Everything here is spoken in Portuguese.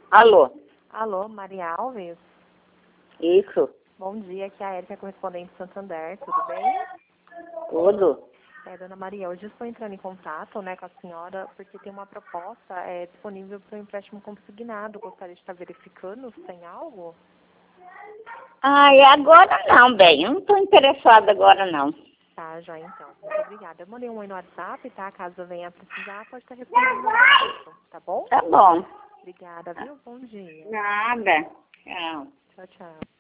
Alô? Alô, Maria Alves? Isso, Bom dia, aqui é a Érica, correspondente do Santander, tudo bem? tudo. Dona Maria, hoje eu estou entrando em contato, com a senhora, porque tem uma proposta disponível para o empréstimo consignado. Gostaria de estar verificando se tem algo? Ai, agora não, bem, eu não estou interessada agora não. Tá, já então. Muito obrigada. Eu mandei um oi no WhatsApp, tá? Caso venha precisar, pode estar respondendo no WhatsApp, tá bom? Tá bom. Obrigada, viu? Bom dia. Nada. Tchau. Tchau, tchau.